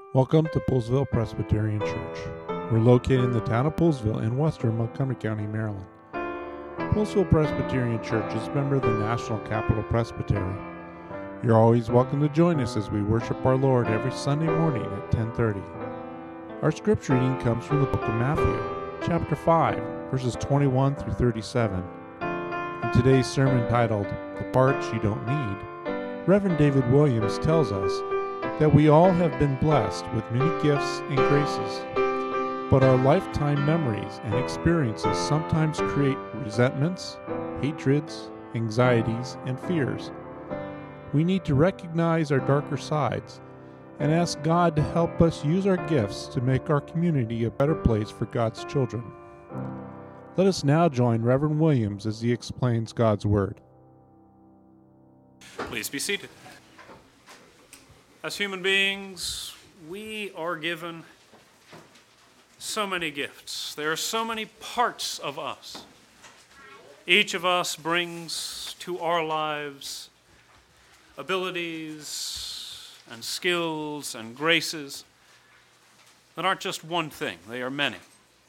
Welcome to Poolesville Presbyterian Church. We're located in the town of Poolesville in western Montgomery County, Maryland. Poolesville Presbyterian Church is a member of the National Capital Presbytery. You're always welcome to join us as we worship our Lord every Sunday morning at 10:30. Our scripture reading comes from the book of Matthew, chapter 5, verses 21 through 37. In today's sermon titled, "The Parts You Don't Need," Reverend David Williams tells us that we all have been blessed with many gifts and graces, but our lifetime memories and experiences sometimes create resentments, hatreds, anxieties, and fears. We need to recognize our darker sides and ask God to help us use our gifts to make our community a better place for God's children. Let us now join Reverend Williams as he explains God's Word. Please be seated. As human beings, we are given so many gifts. There are so many parts of us. Each of us brings to our lives abilities and skills and graces that aren't just one thing, they are many.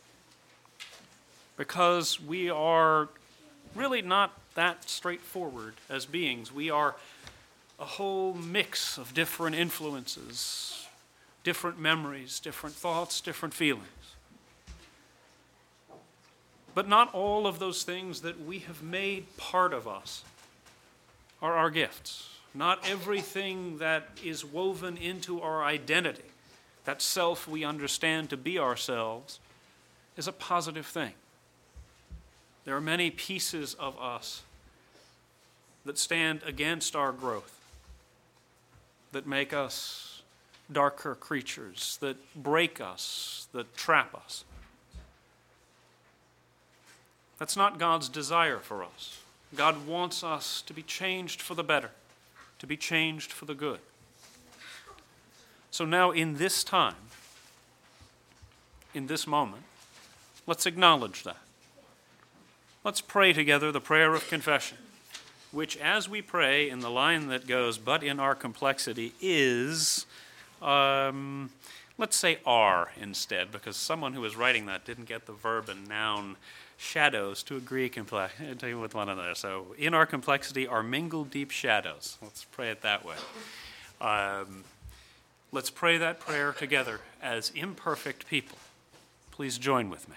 Because we are really not that straightforward as beings. We are a whole mix of different influences, different memories, different thoughts, different feelings. But not all of those things that we have made part of us are our gifts. Not everything that is woven into our identity, that self we understand to be ourselves, is a positive thing. There are many pieces of us that stand against our growth, that make us darker creatures, that break us, that trap us. That's not God's desire for us. God wants us to be changed for the better, to be changed for the good. So now in this time, in this moment, let's acknowledge that. Let's pray together the prayer of confession, which as we pray in the line that goes, "But in our complexity," is, let's say "are" instead, because someone who was writing that didn't get the verb and noun shadows to agree with one another. So in our complexity are mingled deep shadows. Let's pray it that way. Let's pray that prayer together as imperfect people. Please join with me.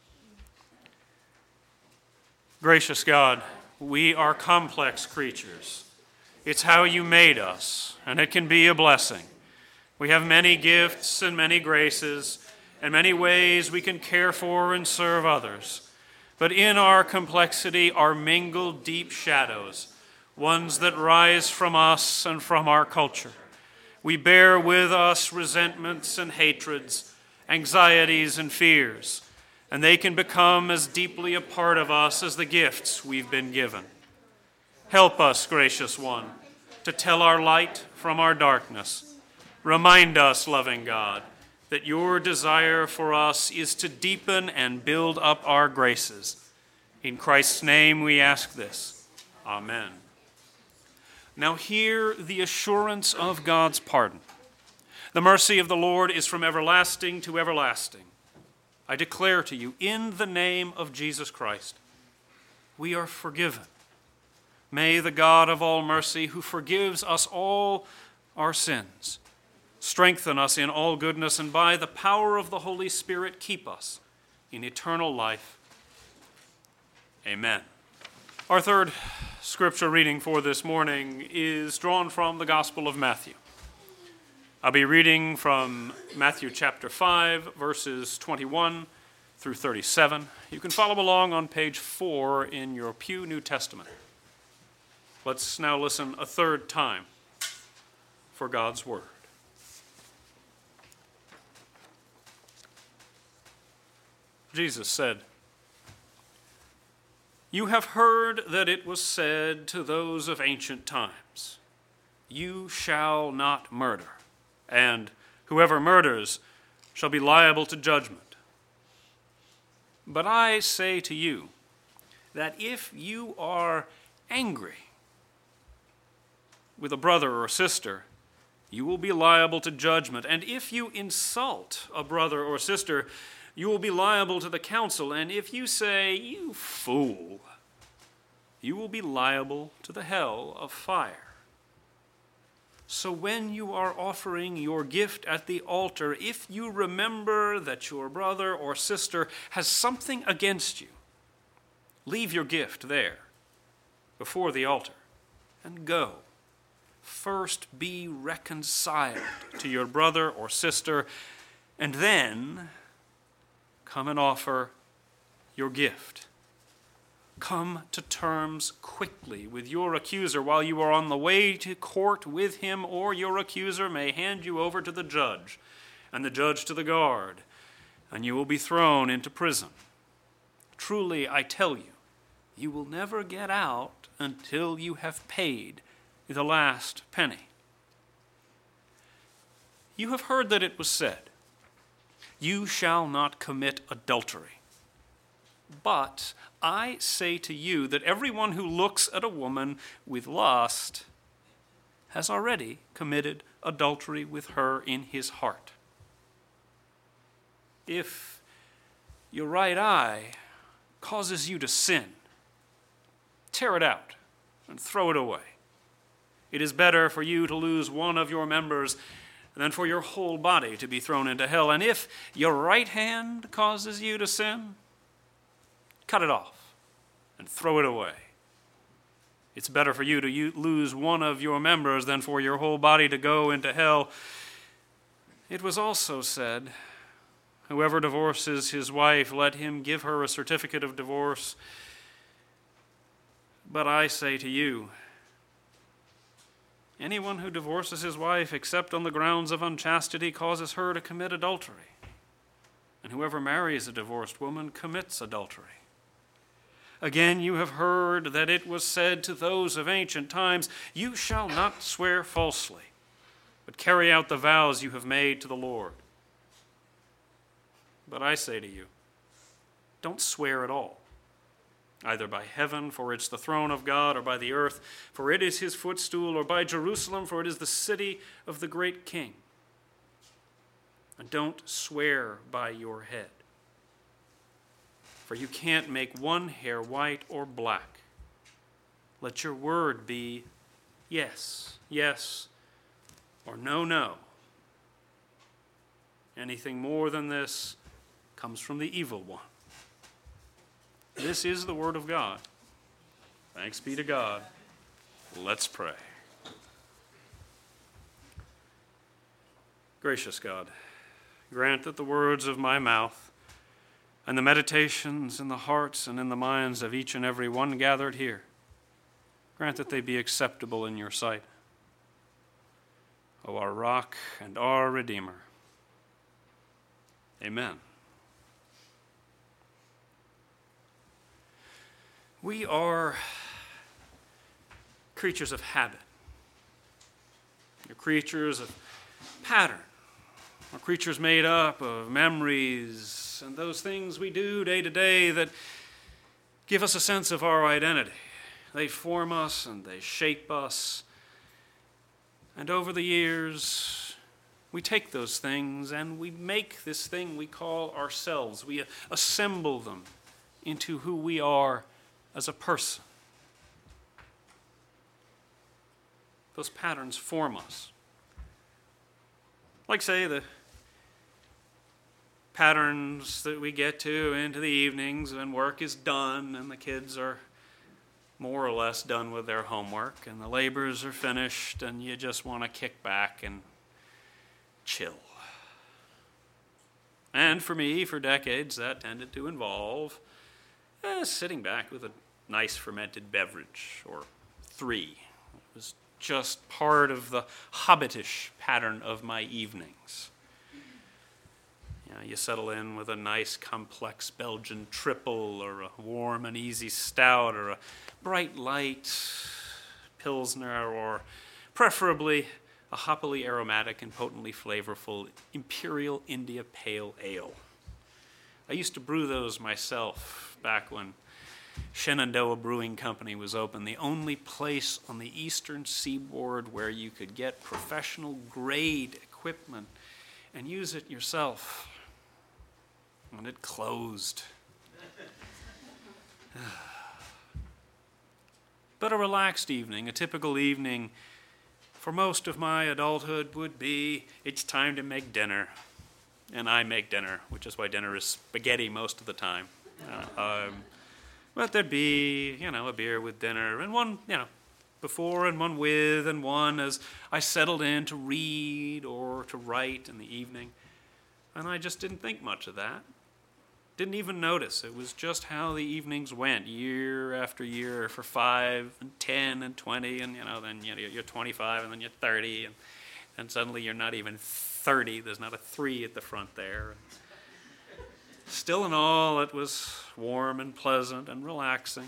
Gracious God, we are complex creatures. It's how you made us, and it can be a blessing. We have many gifts and many graces, and many ways we can care for and serve others. But in our complexity are mingled deep shadows, ones that rise from us and from our culture. We bear with us resentments and hatreds, anxieties and fears, and they can become as deeply a part of us as the gifts we've been given. Help us, gracious one, to tell our light from our darkness. Remind us, loving God, that your desire for us is to deepen and build up our graces. In Christ's name we ask this. Amen. Now hear the assurance of God's pardon. The mercy of the Lord is from everlasting to everlasting. I declare to you, in the name of Jesus Christ, we are forgiven. May the God of all mercy, who forgives us all our sins, strengthen us in all goodness, and by the power of the Holy Spirit keep us in eternal life. Amen. Our third scripture reading for this morning is drawn from the Gospel of Matthew. I'll be reading from Matthew chapter 5, verses 21 through 37. You can follow along on page 4 in your Pew New Testament. Let's now listen a third time for God's Word. Jesus said, "You have heard that it was said to those of ancient times, 'You shall not murder,' and 'whoever murders shall be liable to judgment.' But I say to you that if you are angry with a brother or sister, you will be liable to judgment. And if you insult a brother or sister, you will be liable to the council. And if you say, "You fool," you will be liable to the hell of fire. So when you are offering your gift at the altar, if you remember that your brother or sister has something against you, leave your gift there before the altar and go. First be reconciled to your brother or sister, and then come and offer your gift. Come to terms quickly with your accuser while you are on the way to court with him, or your accuser may hand you over to the judge, and the judge to the guard, and you will be thrown into prison. Truly, I tell you, you will never get out until you have paid the last penny. You have heard that it was said, "You shall not commit adultery." But I say to you that everyone who looks at a woman with lust has already committed adultery with her in his heart. If your right eye causes you to sin, tear it out and throw it away. It is better for you to lose one of your members than for your whole body to be thrown into hell. And if your right hand causes you to sin, cut it off and throw it away. It's better for you to lose one of your members than for your whole body to go into hell. It was also said, "Whoever divorces his wife, let him give her a certificate of divorce." But I say to you, anyone who divorces his wife except on the grounds of unchastity causes her to commit adultery. And whoever marries a divorced woman commits adultery. Again, you have heard that it was said to those of ancient times, "You shall not swear falsely, but carry out the vows you have made to the Lord." But I say to you, don't swear at all, either by heaven, for it's the throne of God, or by the earth, for it is his footstool, or by Jerusalem, for it is the city of the great king. And don't swear by your head, for you can't make one hair white or black. Let your word be yes, yes, or no, no. Anything more than this comes from the evil one. This is the word of God. Thanks be to God. Let's pray. Gracious God, grant that the words of my mouth and the meditations in the hearts and in the minds of each and every one gathered here, grant that they be acceptable in your sight, O our rock and our Redeemer. Amen. We are creatures of habit. We're creatures of pattern. We're creatures made up of memories and those things we do day to day that give us a sense of our identity. They form us and they shape us. And over the years, we take those things and we make this thing we call ourselves. We assemble them into who we are as a person. Those patterns form us. Like, say, the patterns that we get to into the evenings when work is done and the kids are more or less done with their homework and the labors are finished and you just want to kick back and chill. And for me, for decades, that tended to involve sitting back with a nice fermented beverage or three. It was just part of the hobbitish pattern of my evenings. You settle in with a nice complex Belgian triple or a warm and easy stout or a bright light Pilsner or preferably a hoppily aromatic and potently flavorful Imperial India Pale Ale. I used to brew those myself back when Shenandoah Brewing Company was open, the only place on the eastern seaboard where you could get professional grade equipment and use it yourself. And it closed. But a relaxed evening, a typical evening for most of my adulthood would be, it's time to make dinner. And I make dinner, which is why dinner is spaghetti most of the time. But there'd be, a beer with dinner, and one, before and one with, and one as I settled in to read or to write in the evening. And I just didn't think much of that. Didn't even notice. It was just how the evenings went, year after year, for 5 and 10 and 20, and then you're 25, and then you're 30, and suddenly you're not even 30. There's not a 3 at the front there. Still in all, it was warm and pleasant and relaxing.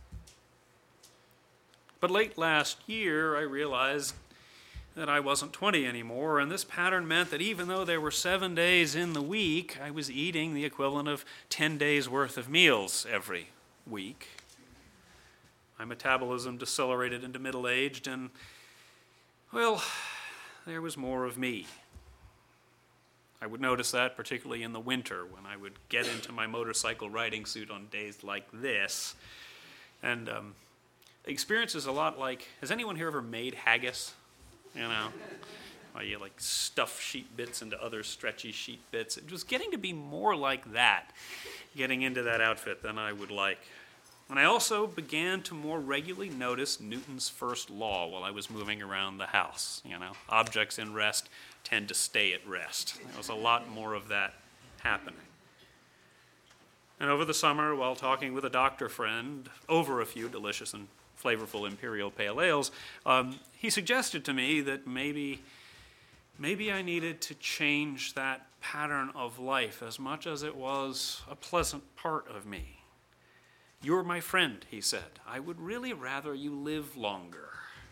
But late last year, I realized that I wasn't 20 anymore, and this pattern meant that even though there were 7 days in the week, I was eating the equivalent of 10 days' worth of meals every week. My metabolism decelerated into middle-aged, and, well, there was more of me. I would notice that particularly in the winter when I would get into my motorcycle riding suit on days like this. And the experience is a lot like, has anyone here ever made haggis? Where you stuff sheet bits into other stretchy sheet bits. It was getting to be more like that, getting into that outfit than I would like. And I also began to more regularly notice Newton's first law while I was moving around the house. Objects in rest tend to stay at rest. There was a lot more of that happening. And over the summer, while talking with a doctor friend over a few delicious and flavorful imperial pale ales, he suggested to me that maybe I needed to change that pattern of life as much as it was a pleasant part of me. "You're my friend," he said. "I would really rather you live longer.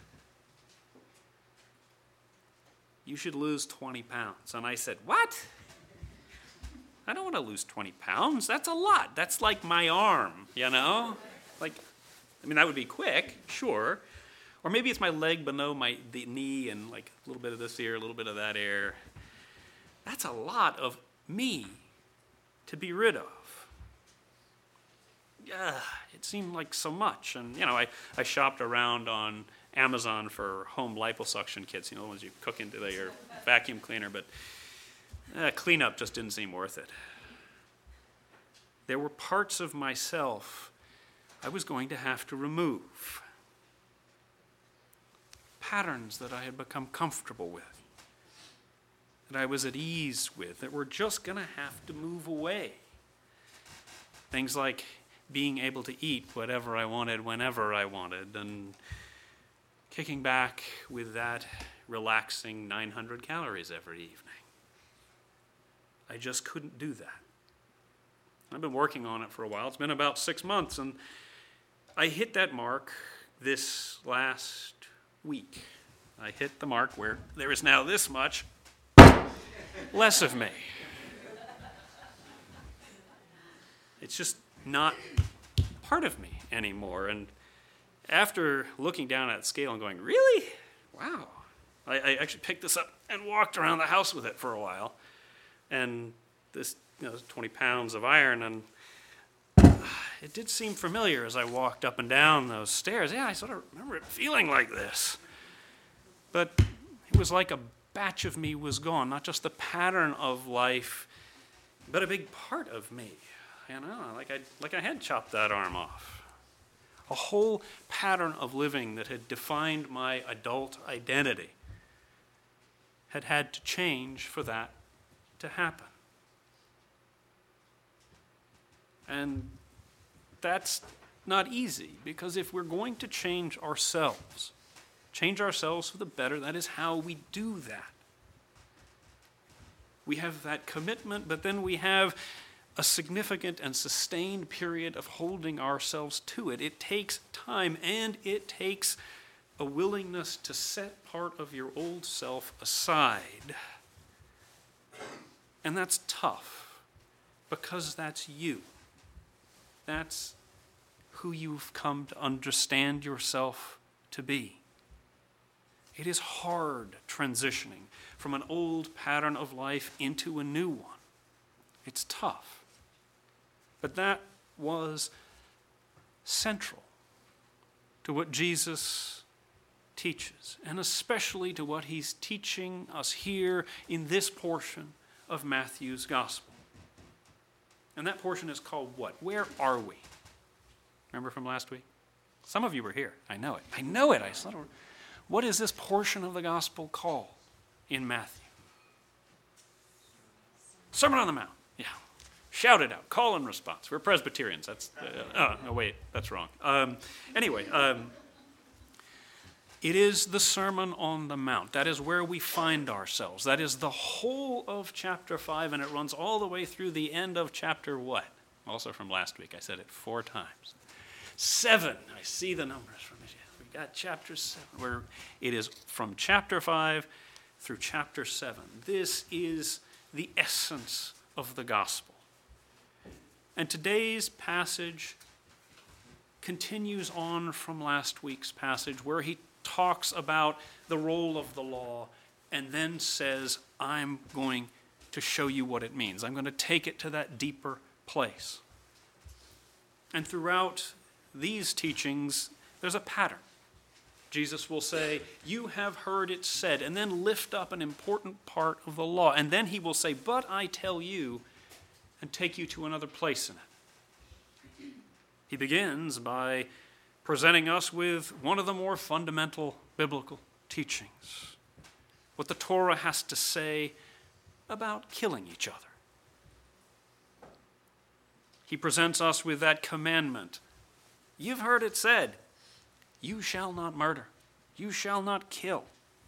You should lose 20 pounds. And I said, "What? I don't want to lose 20 pounds. That's a lot. That's like my arm, that would be quick, sure. Or maybe it's my leg below the knee and a little bit of this here, a little bit of that here. That's a lot of me to be rid of." It seemed like so much. And, I shopped around on Amazon for home liposuction kits, the ones you cook into your vacuum cleaner, but cleanup just didn't seem worth it. There were parts of myself I was going to have to remove. Patterns that I had become comfortable with, that I was at ease with, that were just going to have to move away. Things like being able to eat whatever I wanted, whenever I wanted, and kicking back with that relaxing 900 calories every evening. I just couldn't do that. I've been working on it for a while. It's been about 6 months, and I hit that mark this last week. I hit the mark where there is now this much less of me. It's just not part of me anymore. And after looking down at the scale and going, "Really? Wow." I actually picked this up and walked around the house with it for a while. And this 20 pounds of iron, and it did seem familiar as I walked up and down those stairs. Yeah, I sort of remember it feeling like this. But it was like a batch of me was gone, not just the pattern of life, but a big part of me. Like I had chopped that arm off. A whole pattern of living that had defined my adult identity had to change for that to happen. And that's not easy, because if we're going to change ourselves for the better, that is how we do that. We have that commitment, but then we have a significant and sustained period of holding ourselves to it. It takes time, and it takes a willingness to set part of your old self aside. And that's tough, because that's you. That's who you've come to understand yourself to be. It is hard transitioning from an old pattern of life into a new one. It's tough. But that was central to what Jesus teaches, and especially to what he's teaching us here in this portion of Matthew's gospel. And that portion is called what? Where are we? Remember from last week? Some of you were here. I know it. What is this portion of the gospel called in Matthew? Sermon on the Mount. Yeah. Shout it out. Call and response. We're Presbyterians. That's that's wrong. It is the Sermon on the Mount. That is where we find ourselves. That is the whole of chapter 5, and it runs all the way through the end of chapter what? Also from last week. I said it 4 times. 7. I see the numbers from it. We've got chapter 7, where it is from chapter 5 through chapter 7. This is the essence of the gospel. And today's passage continues on from last week's passage, where he talks about the role of the law and then says, I'm going to show you what it means. I'm going to take it to that deeper place. And throughout these teachings, there's a pattern. Jesus will say, you have heard it said, and then lift up an important part of the law. And then he will say, but I tell you, and take you to another place in it. He begins by presenting us with one of the more fundamental biblical teachings, what the Torah has to say about killing each other. He presents us with that commandment. You've heard it said, you shall not murder, you shall not kill.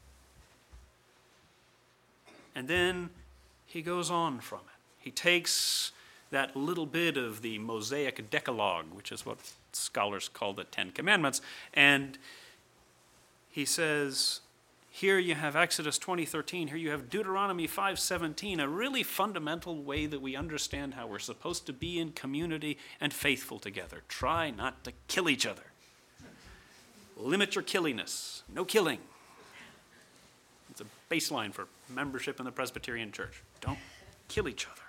And then he goes on from it. He takes that little bit of the Mosaic Decalogue, which is what scholars call the 10 Commandments, and he says, here you have Exodus 20:13, here you have Deuteronomy 5:17, a really fundamental way that we understand how we're supposed to be in community and faithful together. Try not to kill each other. Limit your killiness. No killing. It's a baseline for membership in the Presbyterian Church. Don't kill each other.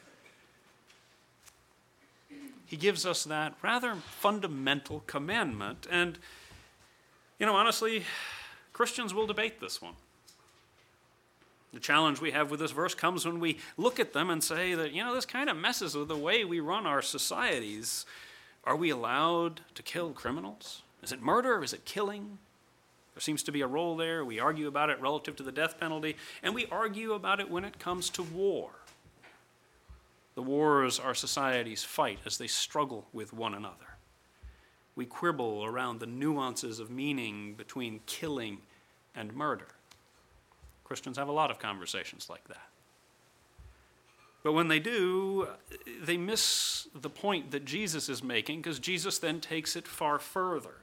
He gives us that rather fundamental commandment. And, honestly, Christians will debate this one. The challenge we have with this verse comes when we look at them and say that, this kind of messes with the way we run our societies. Are we allowed to kill criminals? Is it murder? Is it killing? There seems to be a role there. We argue about it relative to the death penalty, and we argue about it when it comes to war. The wars our societies fight as they struggle with one another. We quibble around the nuances of meaning between killing and murder. Christians have a lot of conversations like that. But when they do, they miss the point that Jesus is making, because Jesus then takes it far further.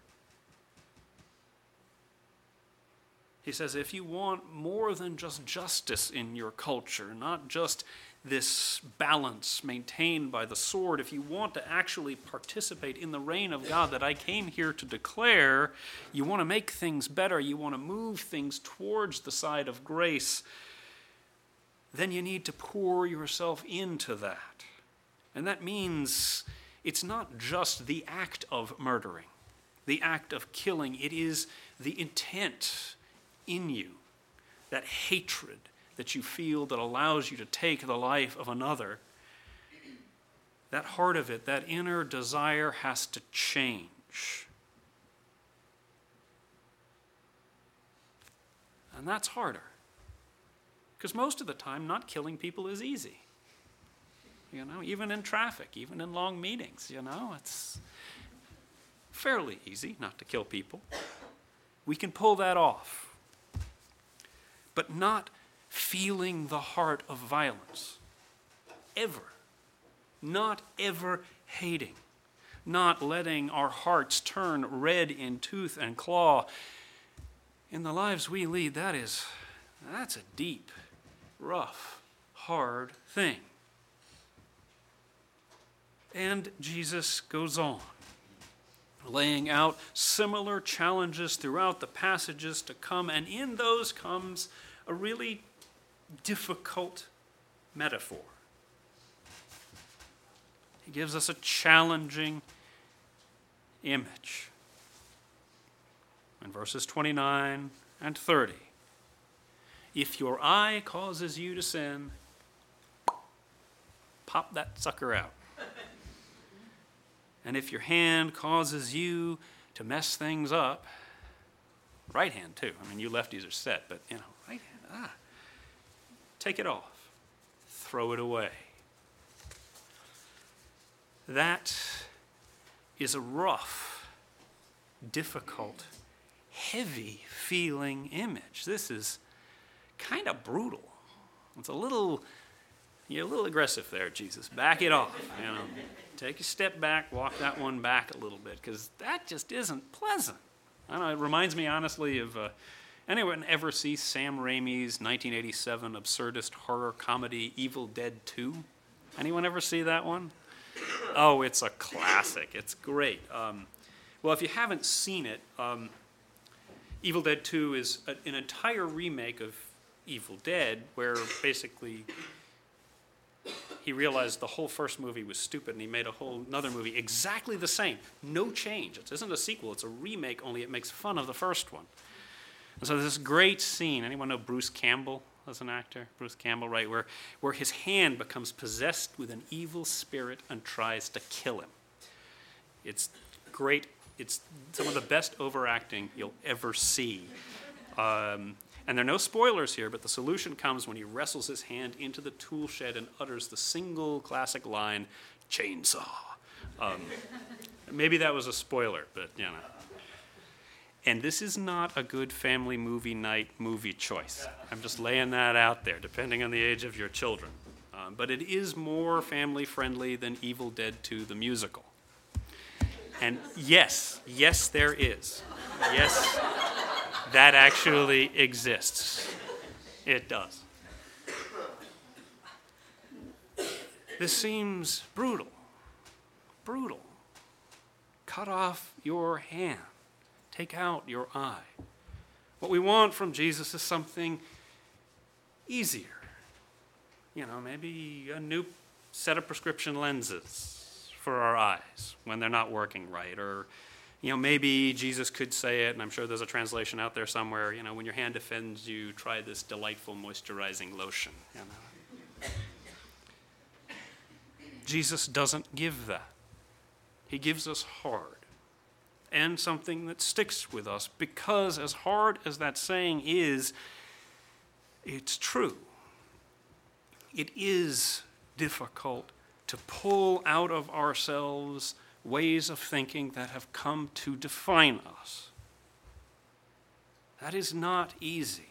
He says, if you want more than just justice in your culture, not just this balance maintained by the sword, if you want to actually participate in the reign of God that I came here to declare, you want to make things better, you want to move things towards the side of grace, then you need to pour yourself into that. And that means it's not just the act of murdering, the act of killing. It is the intent in you, that hatred that you feel that allows you to take the life of another. That heart of it, that inner desire has to change. And that's harder. Because most of the time, not killing people is easy. Even in traffic, even in long meetings, it's fairly easy not to kill people. We can pull that off. But not feeling the heart of violence. Ever. Not ever hating. Not letting our hearts turn red in tooth and claw. In the lives we lead, that's a deep, rough, hard thing. And Jesus goes on. laying out similar challenges throughout the passages to come, and in those comes a really difficult metaphor. He gives us a challenging image. In verses 29 and 30, if your eye causes you to sin, pop that sucker out. And if your hand causes you to mess things up, right hand too. I mean, you lefties are set, but right hand, take it off. Throw it away. That is a rough, difficult, heavy feeling image. This is kind of brutal. It's you're a little aggressive there, Jesus. Back it off. Take a step back, walk that one back a little bit, because that just isn't pleasant. I don't know, it reminds me honestly of, anyone ever see Sam Raimi's 1987 absurdist horror comedy Evil Dead 2? Anyone ever see that one? Oh, it's a classic. It's great. Well, if you haven't seen it, Evil Dead 2 is an entire remake of Evil Dead, where basically he realized the whole first movie was stupid, and he made a whole another movie exactly the same. No change. It isn't a sequel. It's a remake, only it makes fun of the first one. And so there's this great scene. Anyone know Bruce Campbell as an actor? Bruce Campbell, right, where his hand becomes possessed with an evil spirit and tries to kill him. It's great. It's some of the best overacting you'll ever see. And there are no spoilers here, but the solution comes when he wrestles his hand into the tool shed and utters the single classic line, "Chainsaw." Maybe that was a spoiler, but And this is not a good family movie night movie choice. I'm just laying that out there, depending on the age of your children. But it is more family friendly than Evil Dead 2, the musical. And yes, there is. Yes, that actually exists. It does. This seems brutal. Brutal. Cut off your hand. Take out your eye. What we want from Jesus is something easier. Maybe a new set of prescription lenses for our eyes when they're not working right. Or, maybe Jesus could say it, and I'm sure there's a translation out there somewhere, when your hand offends you, try this delightful moisturizing lotion. Jesus doesn't give that. He gives us hard. And something that sticks with us, because as hard as that saying is, it's true. It is difficult to pull out of ourselves ways of thinking that have come to define us. That is not easy.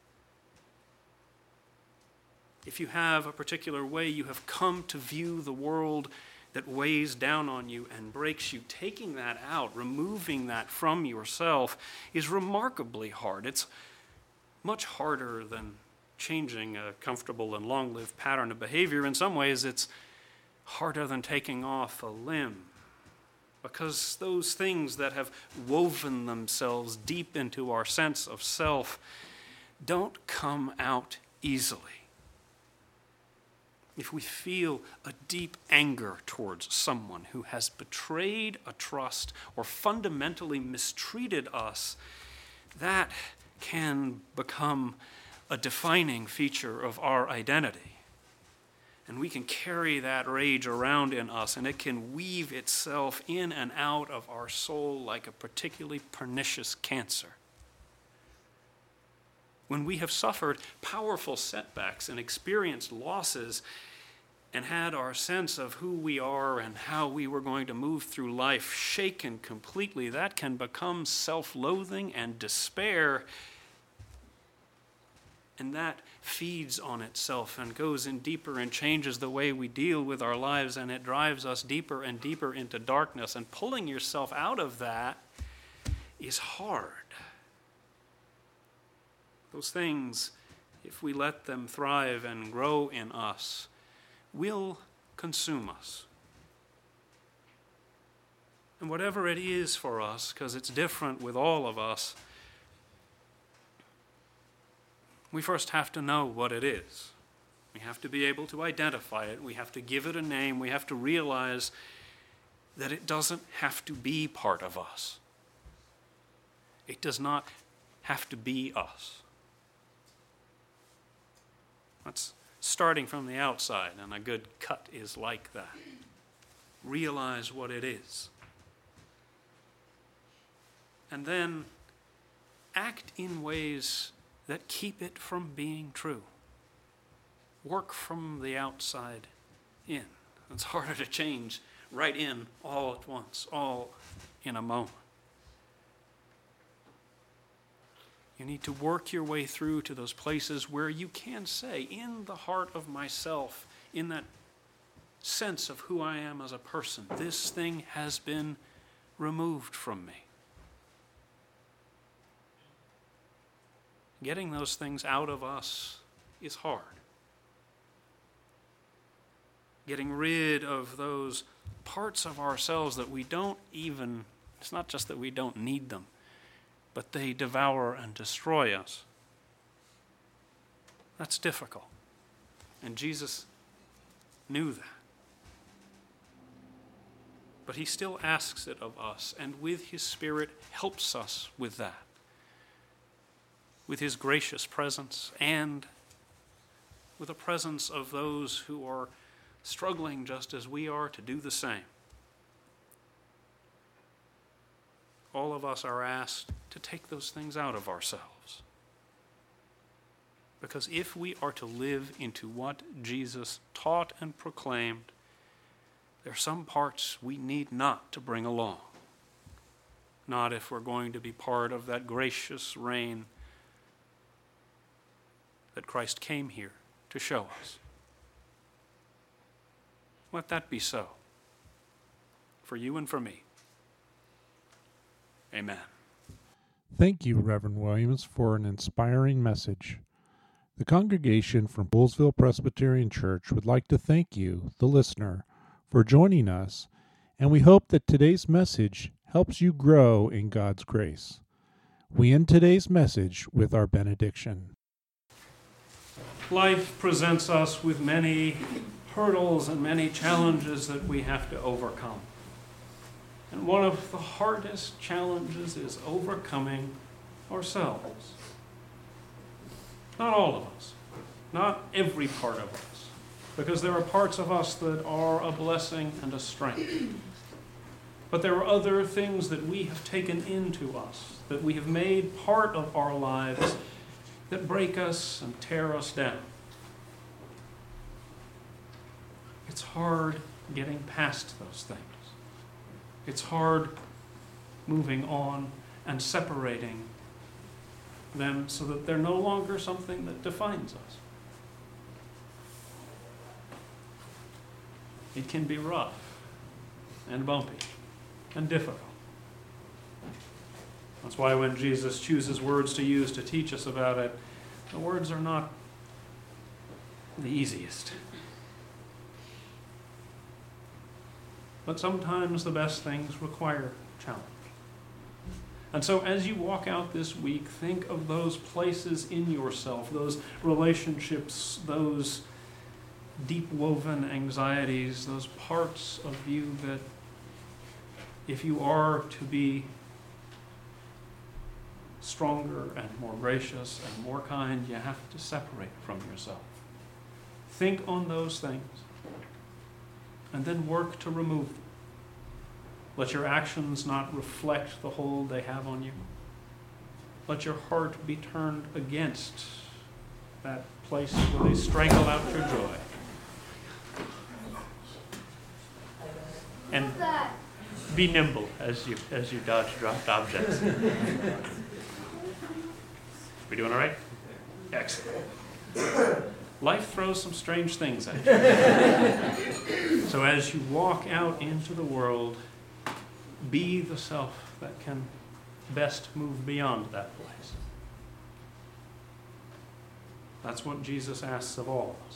If you have a particular way you have come to view the world that weighs down on you and breaks you, taking that out, removing that from yourself is remarkably hard. It's much harder than changing a comfortable and long-lived pattern of behavior. In some ways, it's harder than taking off a limb, because those things that have woven themselves deep into our sense of self don't come out easily. If we feel a deep anger towards someone who has betrayed a trust or fundamentally mistreated us, that can become a defining feature of our identity. And we can carry that rage around in us, and it can weave itself in and out of our soul like a particularly pernicious cancer. When we have suffered powerful setbacks and experienced losses and had our sense of who we are and how we were going to move through life shaken completely, that can become self-loathing and despair. And that feeds on itself and goes in deeper and changes the way we deal with our lives, and it drives us deeper and deeper into darkness. And pulling yourself out of that is hard. Those things, if we let them thrive and grow in us, will consume us. And whatever it is for us, because it's different with all of us, we first have to know what it is. We have to be able to identify it. We have to give it a name. We have to realize that it doesn't have to be part of us. It does not have to be us. That's starting from the outside, and a good cut is like that. Realize what it is. And then act in ways that keep it from being true. Work from the outside in. It's harder to change right in all at once, all in a moment. You need to work your way through to those places where you can say, in the heart of myself, in that sense of who I am as a person, this thing has been removed from me. Getting those things out of us is hard. Getting rid of those parts of ourselves that we don't even, it's not just that we don't need them, but they devour and destroy us. That's difficult. And Jesus knew that. But he still asks it of us, and with his Spirit helps us with that. With his gracious presence and with the presence of those who are struggling just as we are to do the same. All of us are asked to take those things out of ourselves. Because if we are to live into what Jesus taught and proclaimed, there are some parts we need not to bring along. Not if we're going to be part of that gracious reign that Christ came here to show us. Let that be so, for you and for me. Amen. Thank you, Reverend Williams, for an inspiring message. The congregation from Poolesville Presbyterian Church would like to thank you, the listener, for joining us, and we hope that today's message helps you grow in God's grace. We end today's message with our benediction. Life presents us with many hurdles and many challenges that we have to overcome. And one of the hardest challenges is overcoming ourselves. Not all of us, not every part of us, because there are parts of us that are a blessing and a strength. But there are other things that we have taken into us, that we have made part of our lives, that break us and tear us down. It's hard getting past those things. It's hard moving on and separating them so that they're no longer something that defines us. It can be rough and bumpy and difficult. That's why when Jesus chooses words to use to teach us about it, the words are not the easiest. But sometimes the best things require challenge. And so as you walk out this week, think of those places in yourself, those relationships, those deep-woven anxieties, those parts of you that if you are to be stronger and more gracious and more kind, you have to separate from yourself. Think on those things and then work to remove them. Let your actions not reflect the hold they have on you. Let your heart be turned against that place where they strangle out your joy. And be nimble as you dodge dropped objects. We doing all right? Excellent. Life throws some strange things at you. So as you walk out into the world, be the self that can best move beyond that place. That's what Jesus asks of all of us.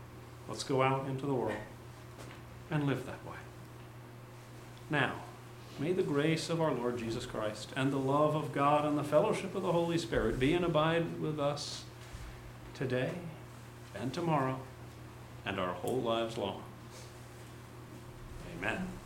Let's go out into the world and live that way. Now, May the grace of our Lord Jesus Christ and the love of God and the fellowship of the Holy Spirit be and abide with us today and tomorrow and our whole lives long. Amen.